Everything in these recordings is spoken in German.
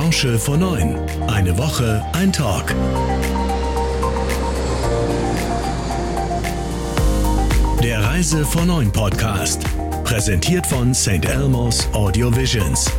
Branche vor 9. Eine Woche, ein Talk. Der Reise vor 9 Podcast. Präsentiert von St. Elmo's Audio Visions.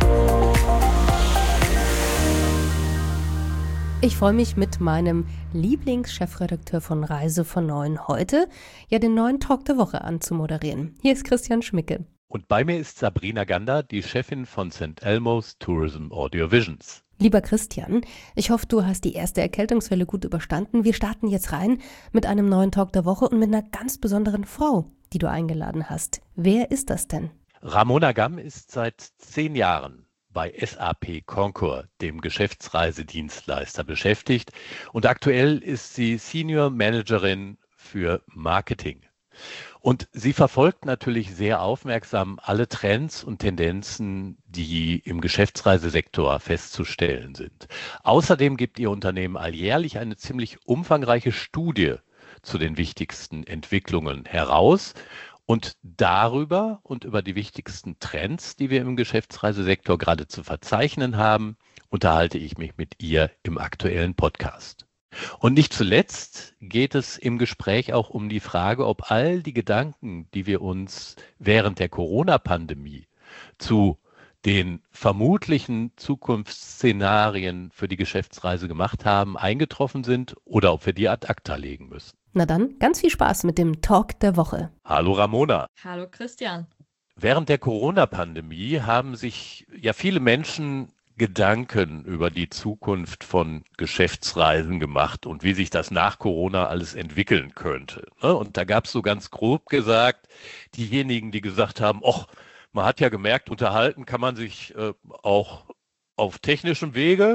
Ich freue mich mit meinem Lieblingschefredakteur von Reise von 9 heute, den neuen Talk der Woche anzumoderieren. Hier ist Christian Schmicke. Und bei mir ist Sabrina Gander, die Chefin von St. Elmo's Tourism Audio Visions. Lieber Christian, ich hoffe, du hast die erste Erkältungswelle gut überstanden. Wir starten jetzt rein mit einem neuen Talk der Woche und mit einer ganz besonderen Frau, die du eingeladen hast. Wer ist das denn? Ramona Gamm ist seit 10 Jahren bei SAP Concur, dem Geschäftsreisedienstleister, beschäftigt. Und aktuell ist sie Senior Managerin für Marketing. Und sie verfolgt natürlich sehr aufmerksam alle Trends und Tendenzen, die im Geschäftsreisesektor festzustellen sind. Außerdem gibt ihr Unternehmen alljährlich eine ziemlich umfangreiche Studie zu den wichtigsten Entwicklungen heraus. Und darüber und über die wichtigsten Trends, die wir im Geschäftsreisesektor gerade zu verzeichnen haben, unterhalte ich mich mit ihr im aktuellen Podcast. Und nicht zuletzt geht es im Gespräch auch um die Frage, ob all die Gedanken, die wir uns während der Corona-Pandemie zu den vermutlichen Zukunftsszenarien für die Geschäftsreise gemacht haben, eingetroffen sind oder ob wir die ad acta legen müssen. Na dann, ganz viel Spaß mit dem Talk der Woche. Hallo Ramona. Hallo Christian. Während der Corona-Pandemie haben sich ja viele Menschen Gedanken über die Zukunft von Geschäftsreisen gemacht und wie sich das nach Corona alles entwickeln könnte. Und da gab es so ganz grob gesagt, diejenigen, die gesagt haben, man hat ja gemerkt, unterhalten kann man sich auch auf technischem Wege.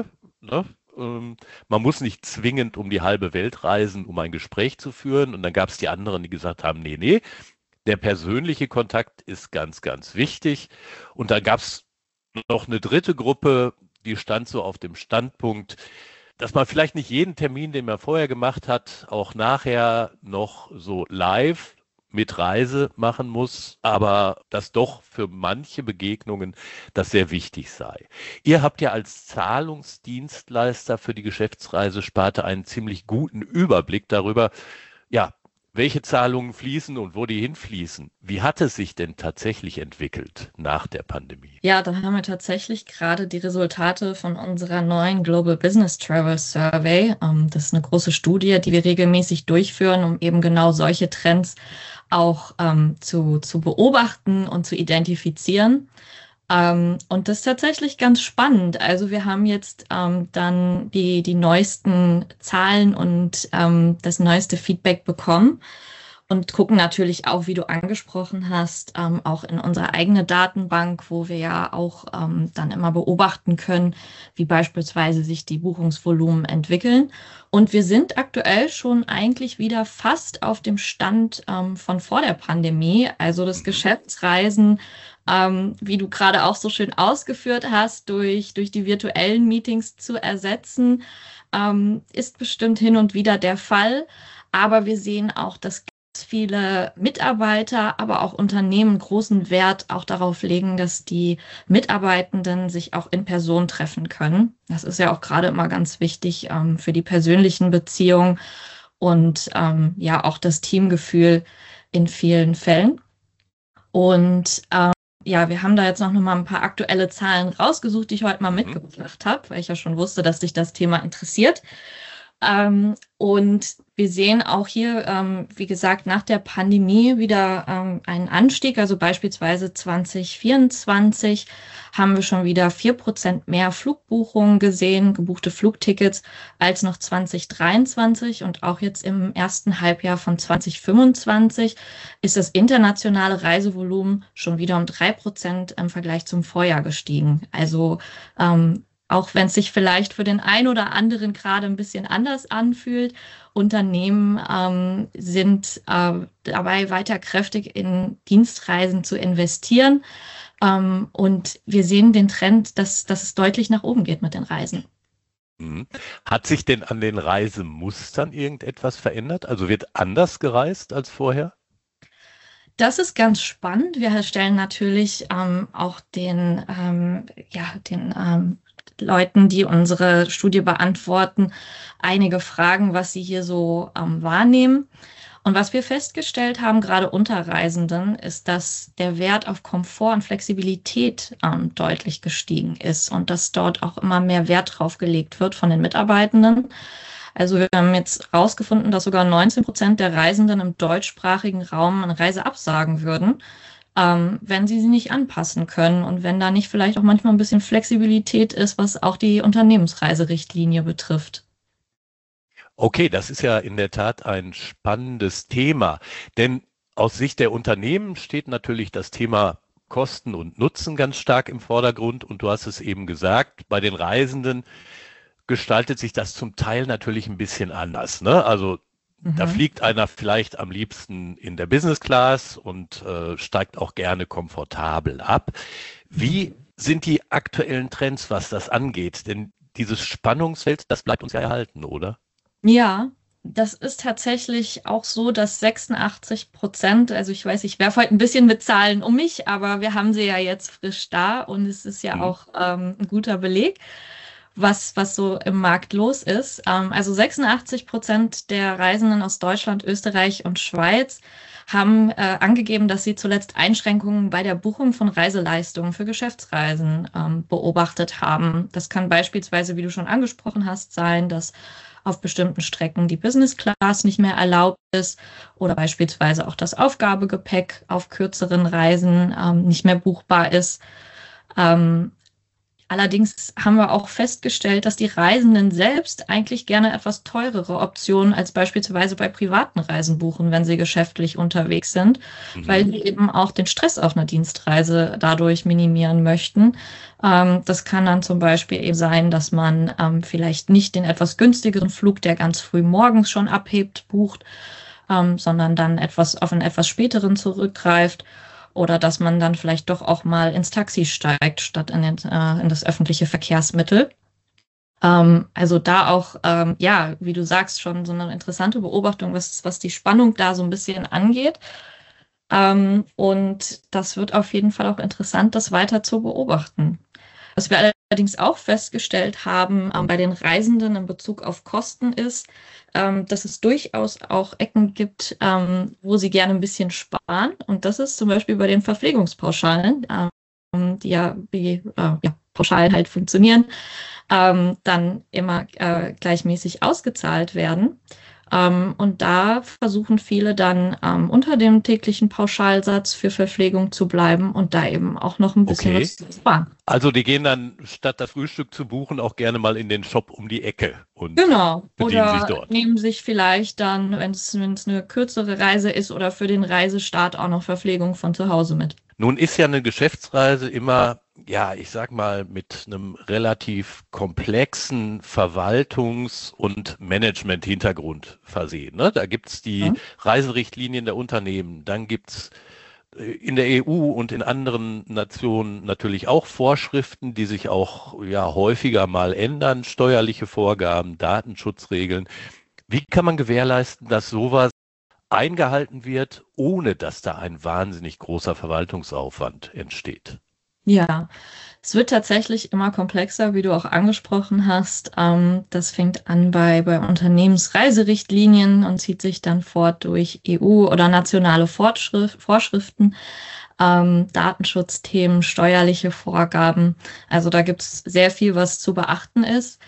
Man muss nicht zwingend um die halbe Welt reisen, um ein Gespräch zu führen. Und dann gab es die anderen, die gesagt haben, nee, der persönliche Kontakt ist ganz, ganz wichtig. Und dann gab es noch eine dritte Gruppe, die stand so auf dem Standpunkt, dass man vielleicht nicht jeden Termin, den man vorher gemacht hat, auch nachher noch so live mit Reise machen muss, aber dass doch für manche Begegnungen das sehr wichtig sei. Ihr habt ja als Zahlungsdienstleister für die Geschäftsreisesparte einen ziemlich guten Überblick darüber, welche Zahlungen fließen und wo die hinfließen. Wie hat es sich denn tatsächlich entwickelt nach der Pandemie? Ja, da haben wir tatsächlich gerade die Resultate von unserer neuen Global Business Travel Survey. Das ist eine große Studie, die wir regelmäßig durchführen, um eben genau solche Trends auch zu beobachten und zu identifizieren. Und das ist tatsächlich ganz spannend. Also wir haben jetzt dann die neuesten Zahlen und das neueste Feedback bekommen und gucken natürlich auch, wie du angesprochen hast, auch in unsere eigene Datenbank, wo wir ja auch dann immer beobachten können, wie beispielsweise sich die Buchungsvolumen entwickeln. Und wir sind aktuell schon eigentlich wieder fast auf dem Stand von vor der Pandemie. Also das Geschäftsreisen, wie du gerade auch so schön ausgeführt hast, durch die virtuellen Meetings zu ersetzen, ist bestimmt hin und wieder der Fall. Aber wir sehen auch, dass ganz viele Mitarbeiter, aber auch Unternehmen großen Wert auch darauf legen, dass die Mitarbeitenden sich auch in Person treffen können. Das ist ja auch gerade immer ganz wichtig für die persönlichen Beziehungen und auch das Teamgefühl in vielen Fällen. Und wir haben da jetzt noch mal ein paar aktuelle Zahlen rausgesucht, die ich heute mal mitgebracht habe, weil ich ja schon wusste, dass dich das Thema interessiert. Und wir sehen auch hier, wie gesagt, nach der Pandemie wieder einen Anstieg. Also beispielsweise 2024 haben wir schon wieder 4% mehr Flugbuchungen gesehen, gebuchte Flugtickets, als noch 2023. Und auch jetzt im ersten Halbjahr von 2025 ist das internationale Reisevolumen schon wieder um 3% im Vergleich zum Vorjahr gestiegen. Also auch wenn es sich vielleicht für den einen oder anderen gerade ein bisschen anders anfühlt, Unternehmen sind dabei weiter kräftig in Dienstreisen zu investieren. Und wir sehen den Trend, dass es deutlich nach oben geht mit den Reisen. Hat sich denn an den Reisemustern irgendetwas verändert? Also wird anders gereist als vorher? Das ist ganz spannend. Wir stellen natürlich auch Leuten, die unsere Studie beantworten, einige Fragen, was sie hier so wahrnehmen. Und was wir festgestellt haben, gerade unter Reisenden, ist, dass der Wert auf Komfort und Flexibilität deutlich gestiegen ist und dass dort auch immer mehr Wert drauf gelegt wird von den Mitarbeitenden. Also wir haben jetzt herausgefunden, dass sogar 19% der Reisenden im deutschsprachigen Raum eine Reise absagen würden, wenn sie nicht anpassen können und wenn da nicht vielleicht auch manchmal ein bisschen Flexibilität ist, was auch die Unternehmensreiserichtlinie betrifft. Okay, das ist ja in der Tat ein spannendes Thema, denn aus Sicht der Unternehmen steht natürlich das Thema Kosten und Nutzen ganz stark im Vordergrund und du hast es eben gesagt, bei den Reisenden gestaltet sich das zum Teil natürlich ein bisschen anders, ne? Also da fliegt einer vielleicht am liebsten in der Business Class und steigt auch gerne komfortabel ab. Wie sind die aktuellen Trends, was das angeht? Denn dieses Spannungsfeld, das bleibt uns ja erhalten, oder? Ja, das ist tatsächlich auch so, dass 86%, also ich weiß, ich werfe heute ein bisschen mit Zahlen um mich, aber wir haben sie ja jetzt frisch da und es ist ja auch ein guter Beleg, was so im Markt los ist. Also 86% der Reisenden aus Deutschland, Österreich und Schweiz haben angegeben, dass sie zuletzt Einschränkungen bei der Buchung von Reiseleistungen für Geschäftsreisen beobachtet haben. Das kann beispielsweise, wie du schon angesprochen hast, sein, dass auf bestimmten Strecken die Business Class nicht mehr erlaubt ist oder beispielsweise auch das Aufgabegepäck auf kürzeren Reisen nicht mehr buchbar ist. Allerdings haben wir auch festgestellt, dass die Reisenden selbst eigentlich gerne etwas teurere Optionen als beispielsweise bei privaten Reisen buchen, wenn sie geschäftlich unterwegs sind, weil sie eben auch den Stress auf einer Dienstreise dadurch minimieren möchten. Das kann dann zum Beispiel eben sein, dass man vielleicht nicht den etwas günstigeren Flug, der ganz früh morgens schon abhebt, bucht, sondern dann auf einen etwas späteren zurückgreift. Oder dass man dann vielleicht doch auch mal ins Taxi steigt, statt in das öffentliche Verkehrsmittel. Also da auch, wie du sagst, schon so eine interessante Beobachtung, was die Spannung da so ein bisschen angeht. Und das wird auf jeden Fall auch interessant, das weiter zu beobachten. Was wir allerdings auch festgestellt haben bei den Reisenden in Bezug auf Kosten ist, dass es durchaus auch Ecken gibt, wo sie gerne ein bisschen sparen. Und das ist zum Beispiel bei den Verpflegungspauschalen, die wie Pauschalen halt funktionieren, dann immer gleichmäßig ausgezahlt werden. Und da versuchen viele dann unter dem täglichen Pauschalsatz für Verpflegung zu bleiben und da eben auch noch ein bisschen was zu sparen. Also die gehen dann, statt das Frühstück zu buchen, auch gerne mal in den Shop um die Ecke und bedienen sich dort. Nehmen sich vielleicht dann, wenn es eine kürzere Reise ist oder für den Reisestart auch noch Verpflegung von zu Hause mit. Nun ist ja eine Geschäftsreise immer, ich sag mal, mit einem relativ komplexen Verwaltungs- und Management-Hintergrund versehen, ne? Da gibt's die Reiserichtlinien der Unternehmen, dann gibt's in der EU und in anderen Nationen natürlich auch Vorschriften, die sich auch häufiger mal ändern, steuerliche Vorgaben, Datenschutzregeln. Wie kann man gewährleisten, dass sowas eingehalten wird, ohne dass da ein wahnsinnig großer Verwaltungsaufwand entsteht? Ja, es wird tatsächlich immer komplexer, wie du auch angesprochen hast. Das fängt an bei Unternehmensreiserichtlinien und zieht sich dann fort durch EU- oder nationale Vorschriften, Datenschutzthemen, steuerliche Vorgaben. Also da gibt es sehr viel, was zu beachten ist.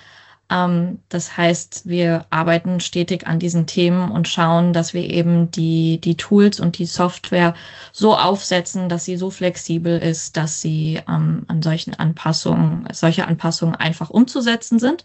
Das heißt, wir arbeiten stetig an diesen Themen und schauen, dass wir eben die Tools und die Software so aufsetzen, dass sie so flexibel ist, dass sie an solche Anpassungen einfach umzusetzen sind.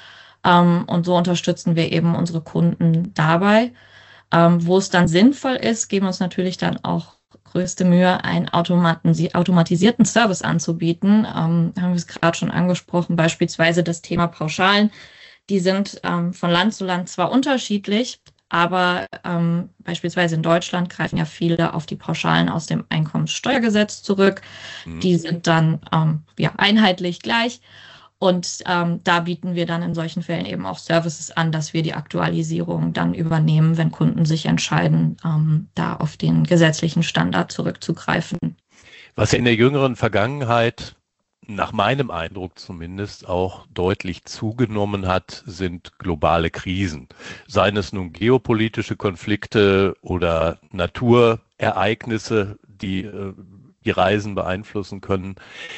Und so unterstützen wir eben unsere Kunden dabei. Wo es dann sinnvoll ist, geben wir uns natürlich dann auch größte Mühe, einen automatisierten Service anzubieten. Haben wir es gerade schon angesprochen, beispielsweise das Thema Pauschalen. Die sind von Land zu Land zwar unterschiedlich, aber beispielsweise in Deutschland greifen ja viele auf die Pauschalen aus dem Einkommenssteuergesetz zurück. Die sind dann einheitlich gleich. Und da bieten wir dann in solchen Fällen eben auch Services an, dass wir die Aktualisierung dann übernehmen, wenn Kunden sich entscheiden, da auf den gesetzlichen Standard zurückzugreifen. Was ja in der jüngeren Vergangenheit nach meinem Eindruck zumindest auch deutlich zugenommen hat, sind globale Krisen. Seien es nun geopolitische Konflikte oder Naturereignisse, die die Reisen beeinflussen können.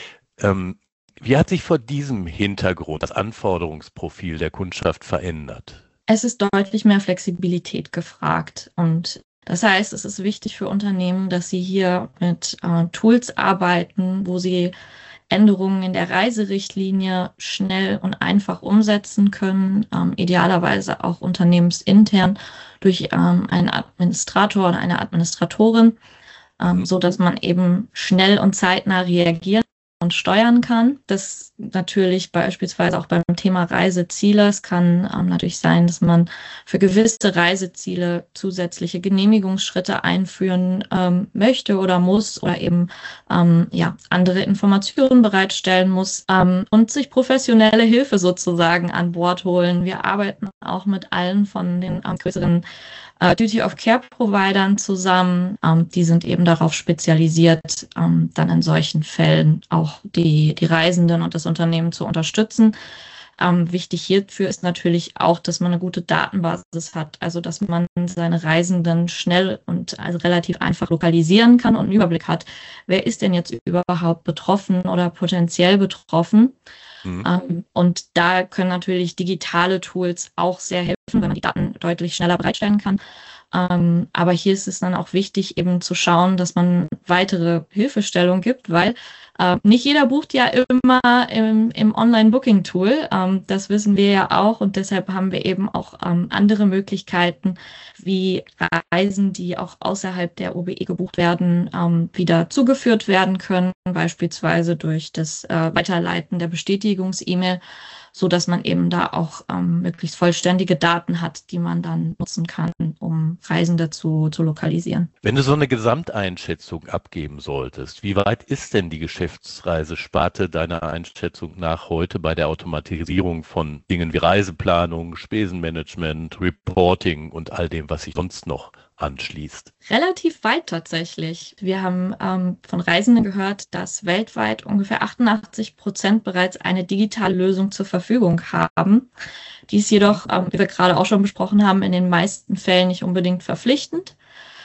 Wie hat sich vor diesem Hintergrund das Anforderungsprofil der Kundschaft verändert? Es ist deutlich mehr Flexibilität gefragt und das heißt, es ist wichtig für Unternehmen, dass sie hier mit Tools arbeiten, wo sie Änderungen in der Reiserichtlinie schnell und einfach umsetzen können, idealerweise auch unternehmensintern durch einen Administrator oder eine Administratorin, so dass man eben schnell und zeitnah reagieren und steuern kann. Das natürlich beispielsweise auch beim Thema Reiseziele. Es kann natürlich sein, dass man für gewisse Reiseziele zusätzliche Genehmigungsschritte einführen möchte oder muss oder eben andere Informationen bereitstellen muss und sich professionelle Hilfe sozusagen an Bord holen. Wir arbeiten auch mit allen von den größeren Duty-of-Care-Providern zusammen. Die sind eben darauf spezialisiert, dann in solchen Fällen auch die Reisenden und das Unternehmen zu unterstützen. Wichtig hierfür ist natürlich auch, dass man eine gute Datenbasis hat, also dass man seine Reisenden schnell und also relativ einfach lokalisieren kann und einen Überblick hat, wer ist denn jetzt überhaupt betroffen oder potenziell betroffen. Und da können natürlich digitale Tools auch sehr helfen, wenn man die Daten deutlich schneller bereitstellen kann. Aber hier ist es dann auch wichtig, eben zu schauen, dass man weitere Hilfestellung gibt, weil nicht jeder bucht ja immer im Online-Booking-Tool. Das wissen wir ja auch und deshalb haben wir eben auch andere Möglichkeiten, wie Reisen, die auch außerhalb der OBE gebucht werden, wieder zugeführt werden können, beispielsweise durch das Weiterleiten der Bestätigungs-E-Mail, so dass man eben da auch möglichst vollständige Daten hat, die man dann nutzen kann, um Reisende zu lokalisieren. Wenn du so eine Gesamteinschätzung abgeben solltest, wie weit ist denn die Geschäftsreisesparte deiner Einschätzung nach heute bei der Automatisierung von Dingen wie Reiseplanung, Spesenmanagement, Reporting und all dem, was sich sonst noch anschließt? Relativ weit tatsächlich. Wir haben von Reisenden gehört, dass weltweit ungefähr 88% bereits eine digitale Lösung zur Verfügung haben. Die ist jedoch, wie wir gerade auch schon besprochen haben, in den meisten Fällen nicht unbedingt verpflichtend.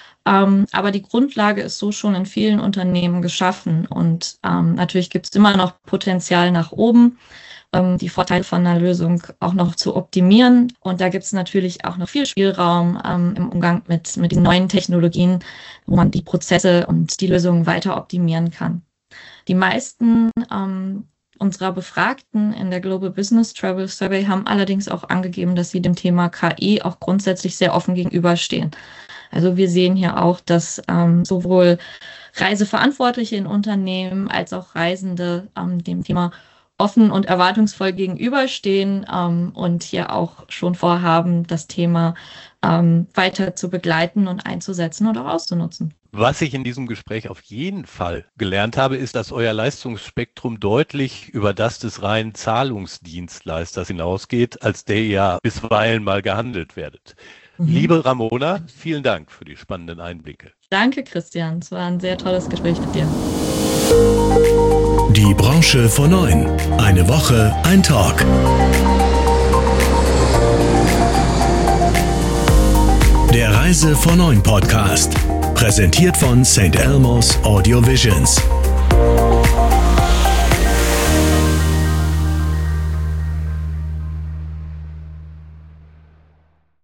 Aber die Grundlage ist so schon in vielen Unternehmen geschaffen und natürlich gibt es immer noch Potenzial nach oben, die Vorteile von einer Lösung auch noch zu optimieren. Und da gibt es natürlich auch noch viel Spielraum im Umgang mit diesen neuen Technologien, wo man die Prozesse und die Lösungen weiter optimieren kann. Die meisten unserer Befragten in der Global Business Travel Survey haben allerdings auch angegeben, dass sie dem Thema KI auch grundsätzlich sehr offen gegenüberstehen. Also wir sehen hier auch, dass sowohl Reiseverantwortliche in Unternehmen als auch Reisende dem Thema offen und erwartungsvoll gegenüberstehen und hier auch schon vorhaben, das Thema weiter zu begleiten und einzusetzen oder auszunutzen. Was ich in diesem Gespräch auf jeden Fall gelernt habe, ist, dass euer Leistungsspektrum deutlich über das des reinen Zahlungsdienstleisters hinausgeht, als der ihr bisweilen mal gehandelt werdet. Liebe Ramona, vielen Dank für die spannenden Einblicke. Danke, Christian. Es war ein sehr tolles Gespräch mit dir. Die Branche vor 9. Eine Woche, ein Talk. Der Reise vor 9 Podcast. Präsentiert von St. Elmo's Audio Visions.